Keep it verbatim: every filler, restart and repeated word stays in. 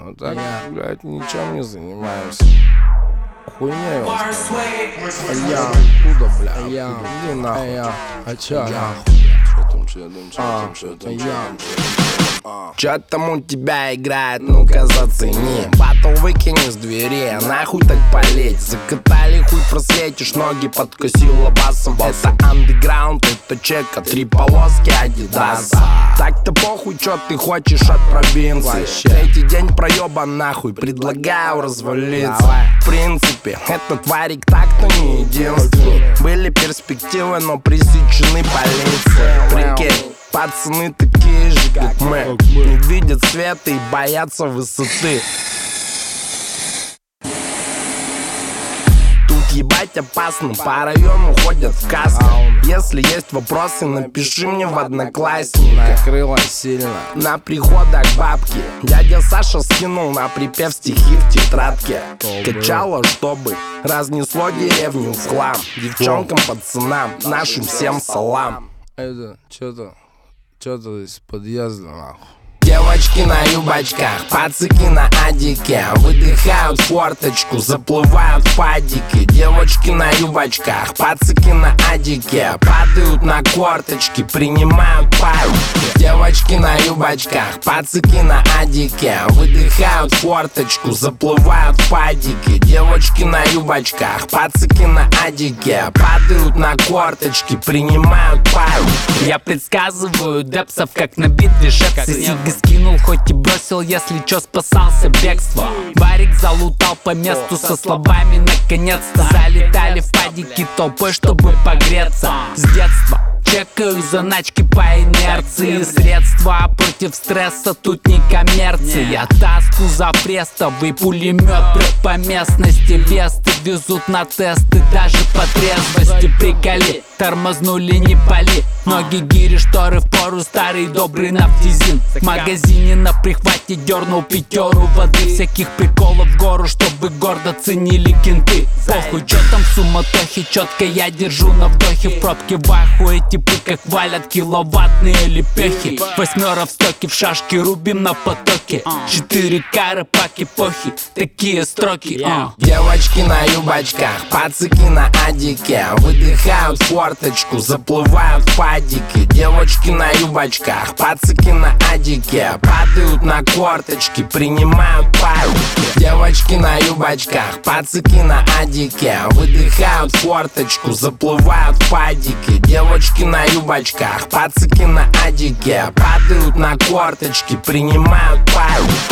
А так, блядь, ничем не занимаемся. Хуйня его. А я откуда, бля? А я, иди нахуй. А чё, нахуй? А, я. Чё там у тебя играет, ну-ка зацени. Батл выкини с двери, нахуй так полеть. Закатали хуй, просветишь, ноги подкосила басом. Это андеграунд, это чека, три полоски адидаса. Так-то похуй, чё ты хочешь от провинции. Третий день проёба нахуй, предлагаю развалиться. В принципе, этот варик так-то не единственный. Были перспективы, но пресечены полицией. Прикинь, пацаны такие же, как мы, не видят света и боятся высоты. Тут ебать опасно, по району ходят в каске. Если есть вопросы, напиши мне в Одноклассниках. Накрыло сильно. На приходах бабки дядя Саша скинул на припев стихи в тетрадке. Качало, чтобы разнесло деревню в хлам. Девчонкам, пацанам, нашим всем салам. Это, чё-то, чё-то из подъезда, нахуй. Девочки на юбочках, пацыки на адике. Выдыхают форточку, заплывают в падики. Девочки на юбочках, пацыки на адике. Падают на корточки, принимают паики. Девочки на юбочках, пацыки на адике. Выдыхают форточку, заплывают в падики. Девочки на юбочках, пацыки на адике. Падают на корточки, принимают паики. Я предсказываю депсов, как на битве шепсы. Скинул, хоть и бросил, если чё, спасался бегство. Барик залутал по месту со словами наконец-то. Залетали в падики толпой, чтобы погреться. С детства чекаю заначки по инерции. Средства против стресса, тут не коммерция. Таску за престовый пулемет. Прыг по местности, весты везут на тесты. Даже по трезвости приколи, тормознули, не пали. Ноги, гири, шторы в пору, старый добрый нафтизин. В магазине на прихвате дернул пятеру воды. Всяких приколов в гору, чтобы гордо ценили кенты. Похуй, чё там в суматохе, четко я держу на вдохе. В пробке в ахуе, типы как валят киловаттные лепехи. Восьмера в стоке, в шашки рубим на потоке. Четыре кары паки похи, такие строки. uh. Девочки на юбочках, пацыки на адике. Выдыхают форточку, заплывают в падики. Девочки на юбочках, пацыки на адике. Падают на корточки, принимают паики. Девочки на юбочках, пацыки на адике. Выдыхают форточку, заплывают в падики. Девочки на юбочках, пацыки на адике. Падают на корточки, принимают паики.